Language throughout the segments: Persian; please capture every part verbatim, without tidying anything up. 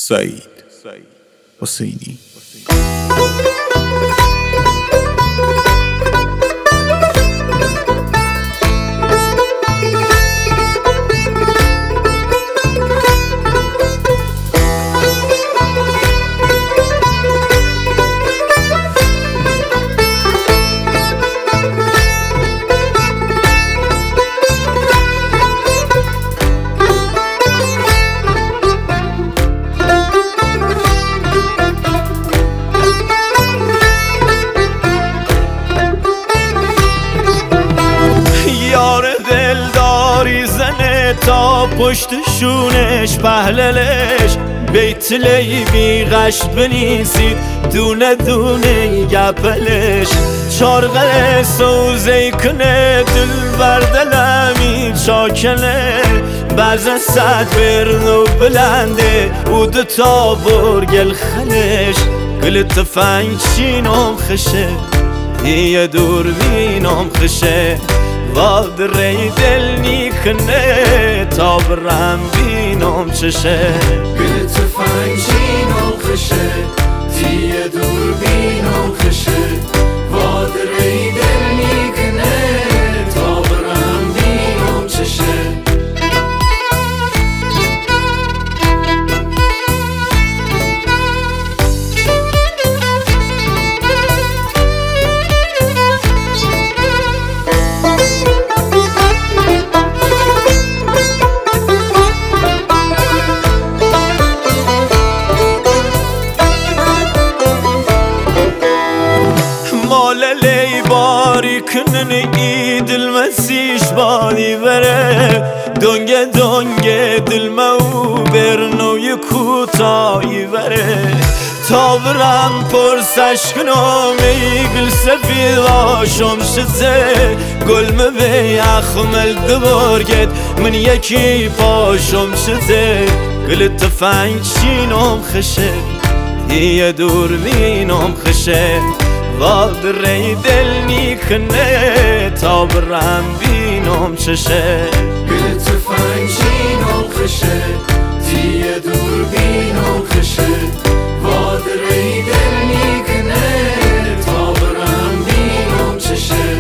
سعید حسینی. تا پشت شونش پهللش بیت لیبی غشت بنیسید دونه دونه گپلش چارغل سوزی کنه دل بردلمی چاکله بعضا صد برنو بلنده او دو تا برگل خلش گل تفنگ چینم خشه یه دور بینم خشه واد ری دل نیکنه تا برم بینم چشه گل تفنگ چینم خشه تیه دور بینم خشه واد ری دل نیکنه تا برم بینم چشه کنن اید المسیش بادی بره دنگه دنگه دلمو برنوی کوتایی بره تا برم پرسش کنم ای گل سفید باشم شزه گلمه به اخمل دبرگت من یکی پاشم شزه گل تفنگ چینم خشه یه دور بینم خشه واد ری دل نیکنه تا برم بینم چشه گل تفنگ چینم خشه تیه دور بینم خشه واد ری دل نیکنه تا برم بینم چشه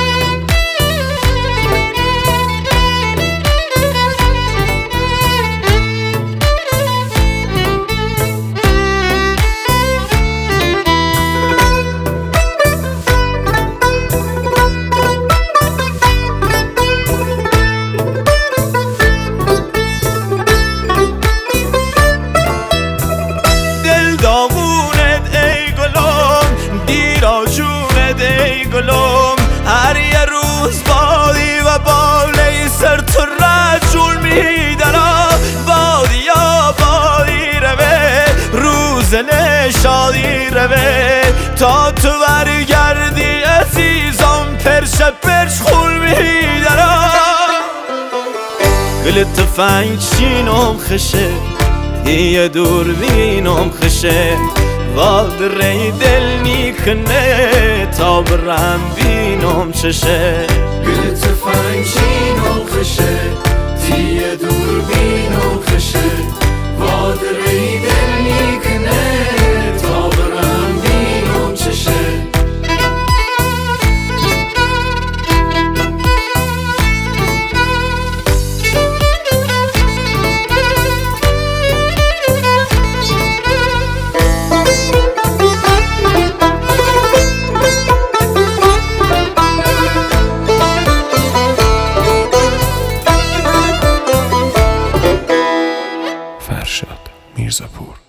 گلم هر یه روز بادی و بالی سر تو رجول میدنم بادی یا بادی روه روز نشادی روه تا تو برگردی عزیزم پرش پرش خول میدنم گل تفنگ چینم خشه یه دور بینم خشه واد ری دل نیکنه تا برم بینم چشه گل تفنگ چینم خشه تیه دور بینم خشه واد ری دل نیکنه تا برم بینم چشه فرشاد میرزاپور.